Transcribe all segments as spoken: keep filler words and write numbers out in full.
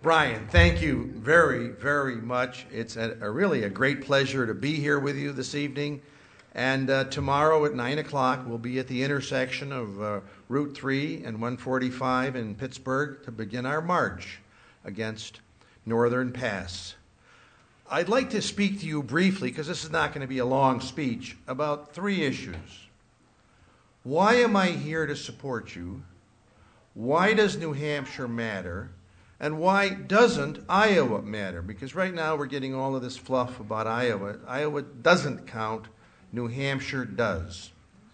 Brian, thank you very, very much. It's a, a really a great pleasure to be here with you this evening. And uh, tomorrow at nine o'clock, we'll be at the intersection of uh, Route three and one forty-five in Pittsburgh to begin our march against Northern Pass. I'd like to speak to you briefly, because this is not going to be a long speech, about three issues. Why am I here to support you? Why does New Hampshire matter? And why doesn't Iowa matter? Because right now we're getting all of this fluff about Iowa. Iowa doesn't count. New Hampshire does.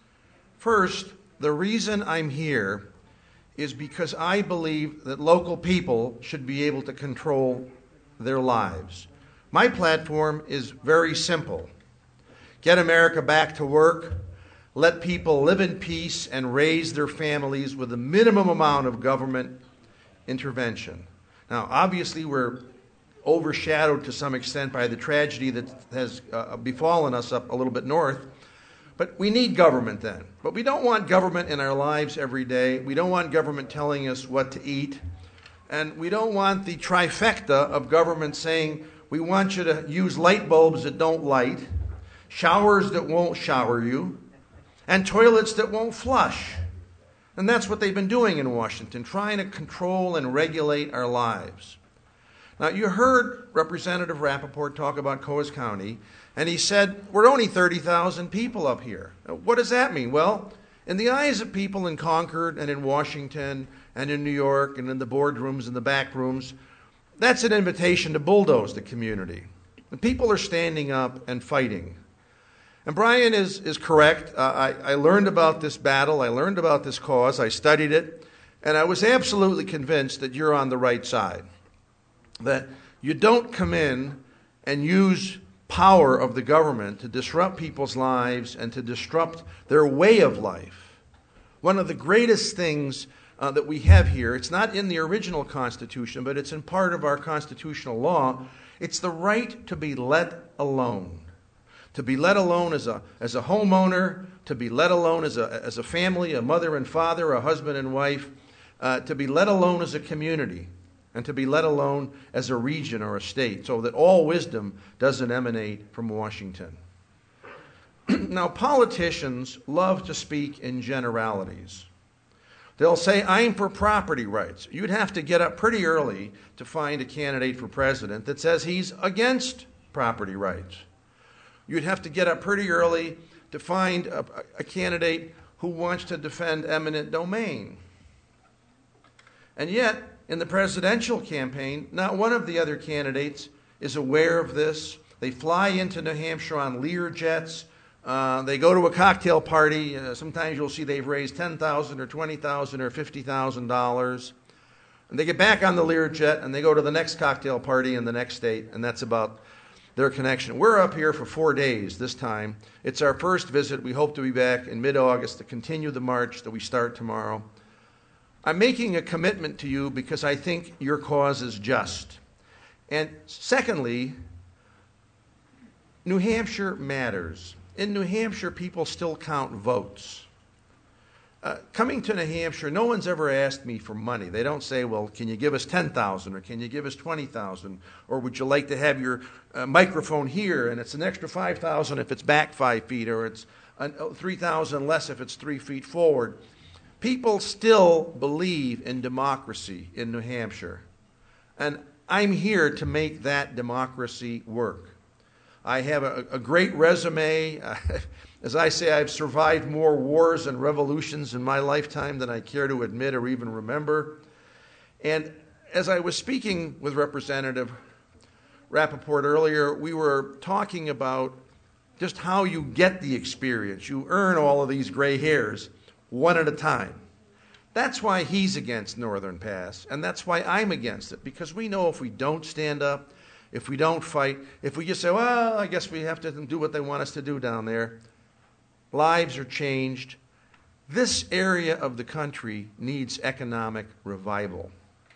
First, the reason I'm here is because I believe that local people should be able to control their lives. My platform is very simple. Get America back to work. Let people live in peace and raise their families with a minimum amount of government intervention. Now, obviously, we're overshadowed to some extent by the tragedy that has uh, befallen us up a little bit north. But we need government then. But we don't want government in our lives every day. We don't want government telling us what to eat. And we don't want the trifecta of government saying, we want you to use light bulbs that don't light, showers that won't shower you, and toilets that won't flush. And that's what they've been doing in Washington, trying to control and regulate our lives. Now, you heard Representative Rappaport talk about Coos County, and he said, we're only thirty thousand people up here. Now, what does that mean? Well, in the eyes of people in Concord and in Washington and in New York and in the boardrooms and the back rooms, that's an invitation to bulldoze the community. And people are standing up and fighting. And Brian is, is correct. Uh, I, I learned about this battle. I learned about this cause. I studied it. And I was absolutely convinced that you're on the right side. That you don't come in and use power of the government to disrupt people's lives and to disrupt their way of life. One of the greatest things uh, that we have here, it's not in the original Constitution, but it's in part of our constitutional law. It's the right to be let alone. To be let alone as a as a homeowner, to be let alone as a as a family, a mother and father, a husband and wife, uh, to be let alone as a community, and to be let alone as a region or a state, so that all wisdom doesn't emanate from Washington. Now, politicians love to speak in generalities. They'll say, I'm for property rights. You'd have to get up pretty early to find a candidate for president that says he's against property rights. You'd have to get up pretty early to find a, a candidate who wants to defend eminent domain. And yet, in the presidential campaign, not one of the other candidates is aware of this. They fly into New Hampshire on Lear jets. Uh, they go to a cocktail party. Uh, sometimes you'll see they've raised ten thousand dollars or twenty thousand dollars or fifty thousand dollars. And they get back on the Lear jet and they go to the next cocktail party in the next state, and that's about their connection. We're up here for four days this time. It's our first visit. We hope to be back in mid-August to continue the march that we start tomorrow. I'm making a commitment to you because I think your cause is just. And secondly, New Hampshire matters. In New Hampshire, people still count votes. Uh, coming to New Hampshire, no one's ever asked me for money. They don't say, well, can you give us ten thousand dollars or can you give us twenty thousand dollars? Or would you like to have your uh, microphone here and it's an extra five thousand dollars if it's back five feet or it's uh, three thousand dollars less if it's three feet forward. People still believe in democracy in New Hampshire. And I'm here to make that democracy work. I have a, a great resume. As I say, I've survived more wars and revolutions in my lifetime than I care to admit or even remember. And as I was speaking with Representative Rappaport earlier, we were talking about just how you get the experience. You earn all of these gray hairs one at a time. That's why he's against Northern Pass, and that's why I'm against it, because we know if we don't stand up, if we don't fight, if we just say, well, I guess we have to do what they want us to do down there, lives are changed. This area of the country needs economic revival.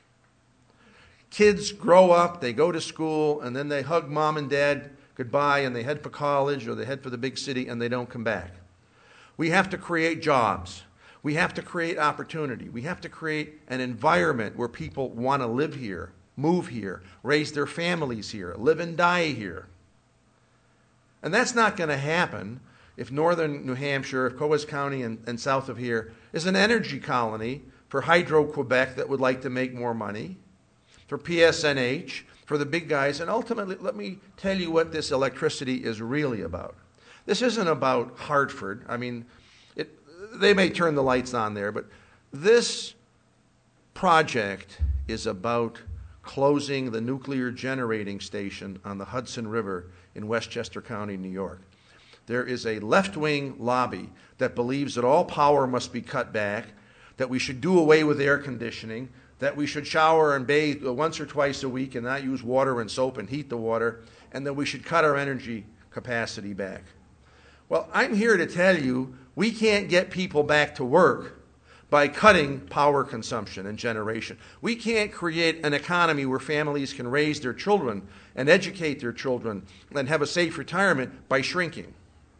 Kids grow up, they go to school, and then they hug mom and dad goodbye, and they head for college or they head for the big city, and they don't come back. We have to create jobs. We have to create opportunity. We have to create an environment where people want to live here. move here, raise their families here, live and die here. And that's not going to happen if northern New Hampshire, if Coos County and, and south of here is an energy colony for Hydro-Quebec that would like to make more money, for P S N H, for the big guys. And ultimately, let me tell you what this electricity is really about. This isn't about Hartford. I mean, it, they may turn the lights on there, but this project is about closing the nuclear generating station on the Hudson River in Westchester County, New York. There is a left-wing lobby that believes that all power must be cut back, that we should do away with air conditioning, that we should shower and bathe once or twice a week and not use water and soap and heat the water, and that we should cut our energy capacity back. Well, I'm here to tell you we can't get people back to work by cutting power consumption and generation. We can't create an economy where families can raise their children and educate their children and have a safe retirement by shrinking.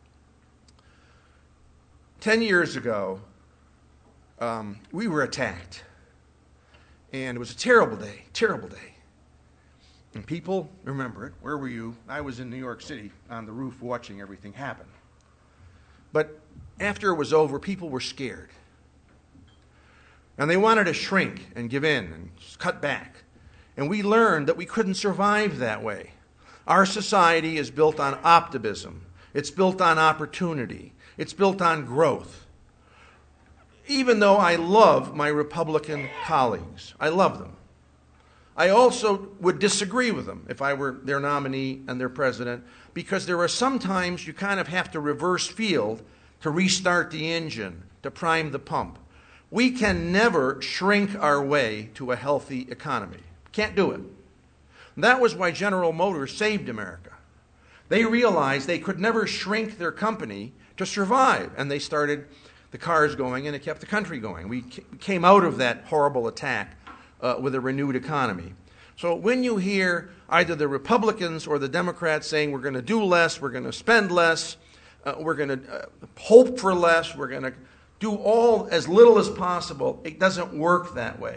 Ten years ago, um, we were attacked. And it was a terrible day, terrible day. And people remember it. Where were you? I was in New York City on the roof watching everything happen. But after it was over, people were scared. And they wanted to shrink and give in and cut back. And we learned that we couldn't survive that way. Our society is built on optimism. It's built on opportunity. It's built on growth. Even though I love my Republican colleagues, I love them, I also would disagree with them if I were their nominee and their president, because there are some times you kind of have to reverse field to restart the engine, to prime the pump. We can never shrink our way to a healthy economy. Can't do it. And that was why General Motors saved America. They realized they could never shrink their company to survive, and they started the cars going, and it kept the country going. We came out of that horrible attack uh, with a renewed economy. So when you hear either the Republicans or the Democrats saying we're going to do less, we're going to spend less, uh, we're going to uh, hope for less, we're going to do all as little as possible, it doesn't work that way.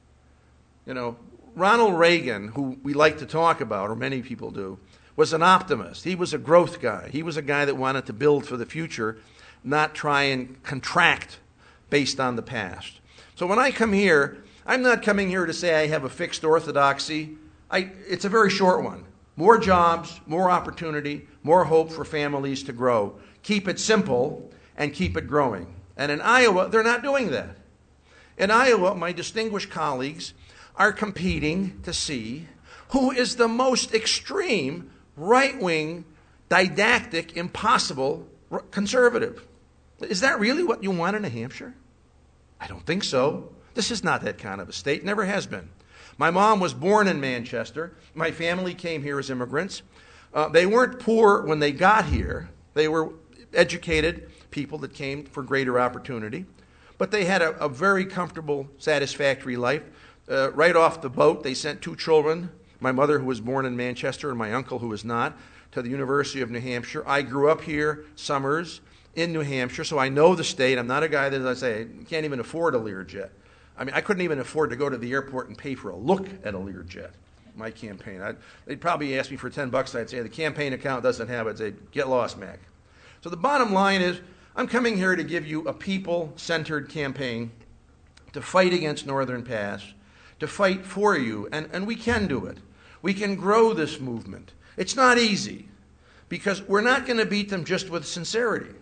You know, Ronald Reagan, who we like to talk about, or many people do, was an optimist. He was a growth guy. He was a guy that wanted to build for the future, not try and contract based on the past. So when I come here, I'm not coming here to say I have a fixed orthodoxy. I, it's a very short one. More jobs, more opportunity, more hope for families to grow. Keep it simple and keep it growing. And in Iowa, they're not doing that. In Iowa, my distinguished colleagues are competing to see who is the most extreme, right-wing, didactic, impossible conservative. Is that really what you want in New Hampshire? I don't think so. This is not that kind of a state. Never has been. My mom was born in Manchester. My family came here as immigrants. Uh, they weren't poor when they got here. They were educated people that came for greater opportunity. But they had a, a very comfortable, satisfactory life. Uh, right off the boat, they sent two children, my mother, who was born in Manchester, and my uncle, who was not, to the University of New Hampshire. I grew up here summers in New Hampshire, so I know the state. I'm not a guy that, as I say, can't even afford a Learjet. I mean, I couldn't even afford to go to the airport and pay for a look at a Learjet, my campaign. I'd, they'd probably ask me for ten bucks. I'd say, the campaign account doesn't have it. I'd say, get lost, Mac. So the bottom line is, I'm coming here to give you a people-centered campaign to fight against Northern Pass, to fight for you, and, and we can do it. We can grow this movement. It's not easy, because we're not going to beat them just with sincerity.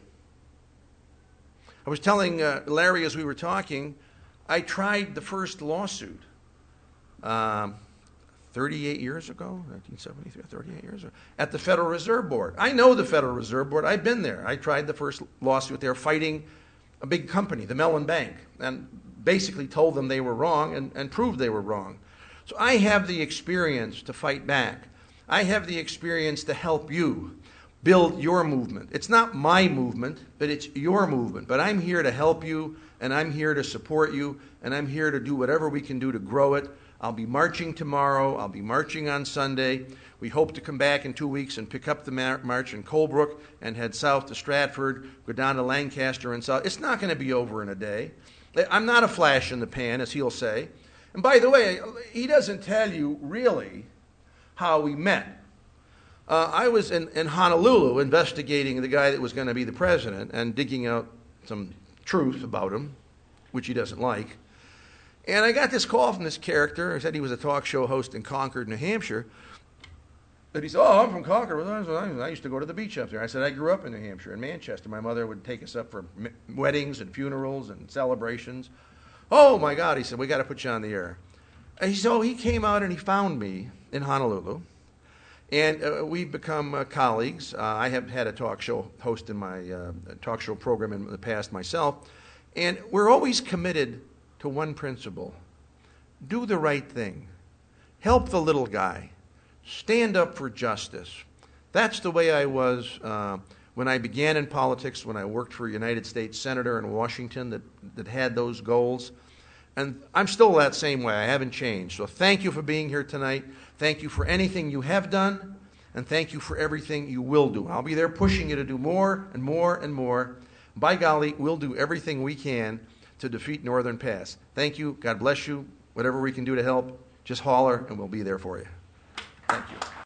I was telling uh, Larry as we were talking, I tried the first lawsuit um, thirty-eight years ago, nineteen seventy-three, thirty-eight years ago, at the Federal Reserve Board. I know the Federal Reserve Board. I've been there. I tried the first lawsuit there fighting a big company, the Mellon Bank, and basically told them they were wrong and, and proved they were wrong. So I have the experience to fight back. I have the experience to help you build your movement. It's not my movement, but it's your movement. But I'm here to help you, and I'm here to support you, and I'm here to do whatever we can do to grow it. I'll be marching tomorrow. I'll be marching on Sunday. We hope to come back in two weeks and pick up the mar- march in Colebrook and head south to Stratford, go down to Lancaster and south. It's not going to be over in a day. I'm not a flash in the pan, as he'll say. And by the way, he doesn't tell you really how we met. Uh, I was in, in Honolulu investigating the guy that was going to be the president and digging out some truth about him, which he doesn't like. And I got this call from this character. He said he was a talk show host in Concord, New Hampshire. And he said, oh, I'm from Concord. I used to go to the beach up there. I said, I grew up in New Hampshire, in Manchester. My mother would take us up for weddings and funerals and celebrations. Oh, my God, he said, we got to put you on the air. And so he came out and he found me in Honolulu. And uh, we've become uh, colleagues. Uh, I have had a talk show host in my uh, talk show program in the past myself. And we're always committed to one principle. Do the right thing. Help the little guy. Stand up for justice. That's the way I was uh, when I began in politics, when I worked for a United States Senator in Washington that, that had those goals. And I'm still that same way. I haven't changed. So thank you for being here tonight. Thank you for anything you have done. And thank you for everything you will do. I'll be there pushing you to do more and more and more. By golly, we'll do everything we can to defeat Northern Pass. Thank you. God bless you. Whatever we can do to help, just holler and we'll be there for you. Thank you.